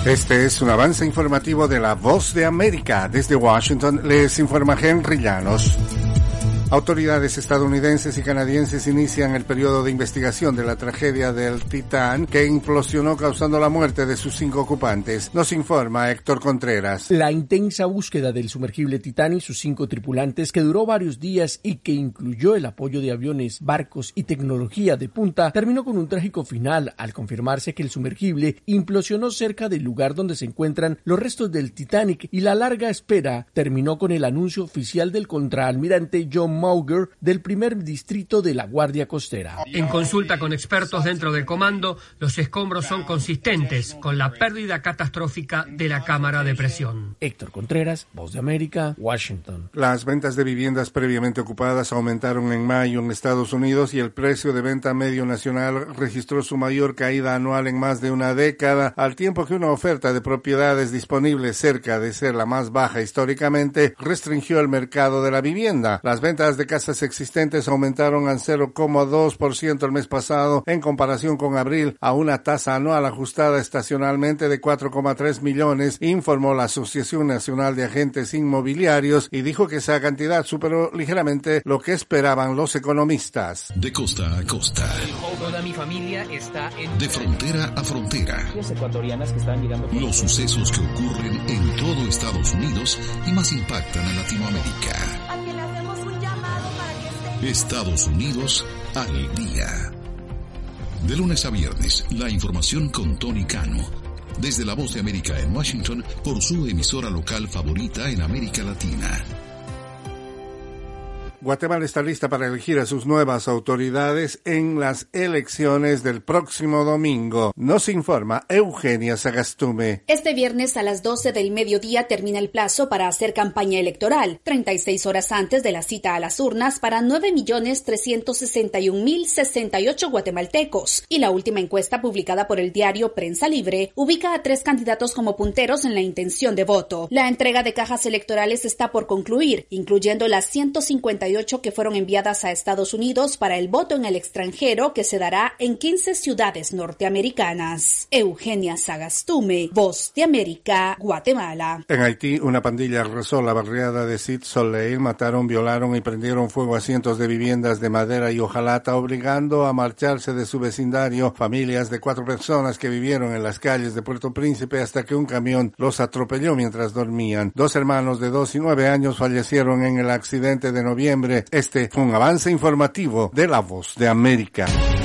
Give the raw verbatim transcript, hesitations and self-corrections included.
Este es un avance informativo de La Voz de América. Desde Washington les informa Henry Llanos. Autoridades estadounidenses y canadienses inician el periodo de investigación de la tragedia del Titán que implosionó causando la muerte de sus cinco ocupantes. Nos informa Héctor Contreras. La intensa búsqueda del sumergible Titán y sus cinco tripulantes, que duró varios días y que incluyó el apoyo de aviones, barcos y tecnología de punta, terminó con un trágico final al confirmarse que el sumergible implosionó cerca del lugar donde se encuentran los restos del Titanic, y la larga espera terminó con el anuncio oficial del contraalmirante John Mauger del primer distrito de la Guardia Costera. En consulta con expertos dentro del comando, los escombros son consistentes con la pérdida catastrófica de la cámara de presión. Héctor Contreras, Voz de América, Washington. Las ventas de viviendas previamente ocupadas aumentaron en mayo en Estados Unidos y el precio de venta medio nacional registró su mayor caída anual en más de una década, al tiempo que una oferta de propiedades disponibles cerca de ser la más baja históricamente restringió el mercado de la vivienda. Las ventas de casas existentes aumentaron al cero coma dos por ciento el mes pasado en comparación con abril, a una tasa anual ajustada estacionalmente de cuatro coma tres millones, informó la Asociación Nacional de Agentes Inmobiliarios, y dijo que esa cantidad superó ligeramente lo que esperaban los economistas. De costa a costa. Toda mi familia está en... De frontera a frontera. Los ecuatorianas que están llegando... Los sucesos que ocurren en todo Estados Unidos y más impactan a Latinoamérica. Estados Unidos al día. De lunes a viernes, la información con Tony Cano. Desde La Voz de América en Washington, por su emisora local favorita en América Latina. Guatemala está lista para elegir a sus nuevas autoridades en las elecciones del próximo domingo. Nos informa Eugenia Sagastume. Este viernes a las doce del mediodía termina el plazo para hacer campaña electoral, treinta y seis horas antes de la cita a las urnas para nueve millones trescientos sesenta y un mil sesenta y ocho guatemaltecos. Y la última encuesta publicada por el diario Prensa Libre ubica a tres candidatos como punteros en la intención de voto. La entrega de cajas electorales está por concluir, incluyendo las ciento cincuenta y ocho que fueron enviadas a Estados Unidos para el voto en el extranjero, que se dará en quince ciudades norteamericanas. Eugenia Sagastume, Voz de América, Guatemala. En Haití, una pandilla arrasó la barriada de Cite Soleil, mataron, violaron y prendieron fuego a cientos de viviendas de madera y hojalata, obligando a marcharse de su vecindario familias de cuatro personas que vivieron en las calles de Puerto Príncipe hasta que un camión los atropelló mientras dormían. Dos hermanos de dos y nueve años fallecieron en el accidente de noviembre. Este fue un avance informativo de La Voz de América.